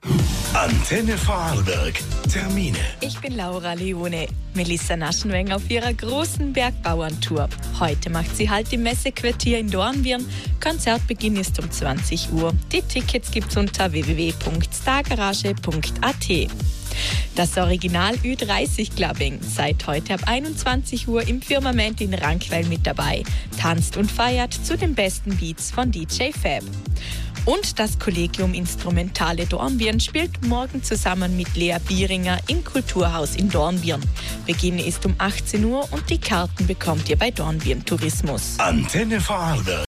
Antenne Vorarlberg. Termine. Ich bin Laura Leone. Melissa Naschenweng auf ihrer großen Bergbauerntour. Heute macht sie Halt im Messequartier in Dornbirn. Konzertbeginn ist um 20 Uhr. Die Tickets gibt's unter www.stargarage.at. Das Original Ü30 Clubbing. Seit heute ab 21 Uhr im Firmament in Rankweil mit dabei. Tanzt und feiert zu den besten Beats von DJ Fab. Und das Kollegium Instrumentale Dornbirn spielt morgen zusammen mit Lea Bieringer im Kulturhaus in Dornbirn. Beginn ist um 18 Uhr und die Karten bekommt ihr bei Dornbirn Tourismus. Antenne Vorarlberg.